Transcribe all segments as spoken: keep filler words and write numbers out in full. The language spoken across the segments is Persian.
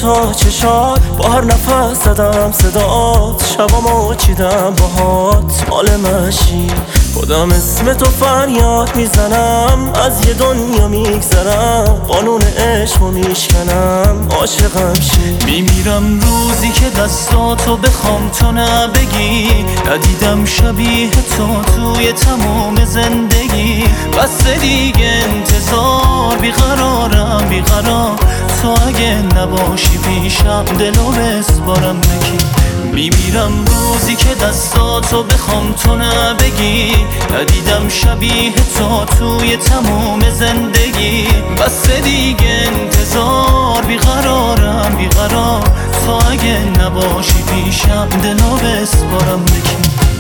دوتا چشات، با هر نفس زدم صدات، شبامو چیدم باهات مال مشی. خودم اسم تو فریاد میزنم، از یه دنیا میگذرم، قانون عشقو میشکنم، عاشقم شی. میمیرم روزی که دستاتو بخوام تو نبگی، ندیدم شبیه تو توی تمام زندگی. بس دیگه انتظار، بیقرارم بیقرار، تو اگه نباشی پیشم دلو بسپارم بکی. میمیرم روزی که دستاتو بخوام تو نبگی، ندیدم شبیه تو توی تمام زندگی. بس دیگه انتظار، بیقرارم بیقرار، تو اگه نباشی پیشم دلو بسپارم بکی.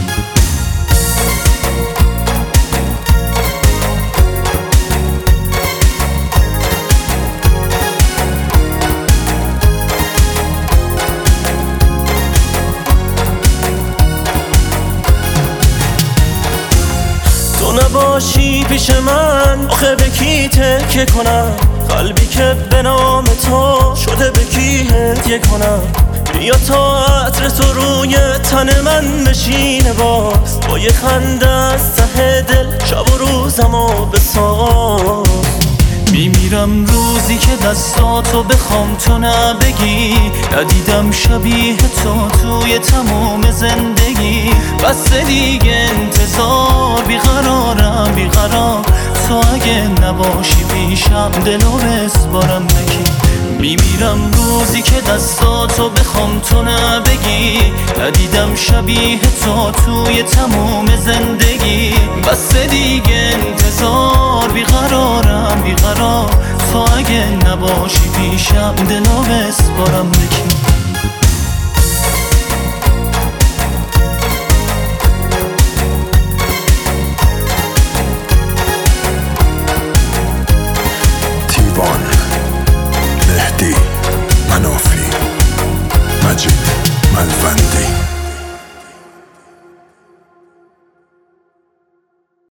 تو نباشی پیش من، آخه به کی تکیه کنم؟ قلبی که به نام تو شده به کی هدیه کنم؟ بیا تا عطر تو روی تن من بشینه باز، با یه خنده از ته دل شب و روزمو بساز. میمیرم روزی که دستاتو بخوام تو نبگی، ندیدم شبیه تو توی تمام زندگی. بس دیگه انتظار، بیقرارم بیقرار، تو اگه نباشی پیشم دلو بسپارم بکی. میمیرم روزی که دستاتو بخوام تو نبگی، ندیدم شبیه تو توی تمام زندگی. بس دیگه انتظار، بیقرارم بیقرار، تو اگه نباشی پیشم دلو بسپارم بکی.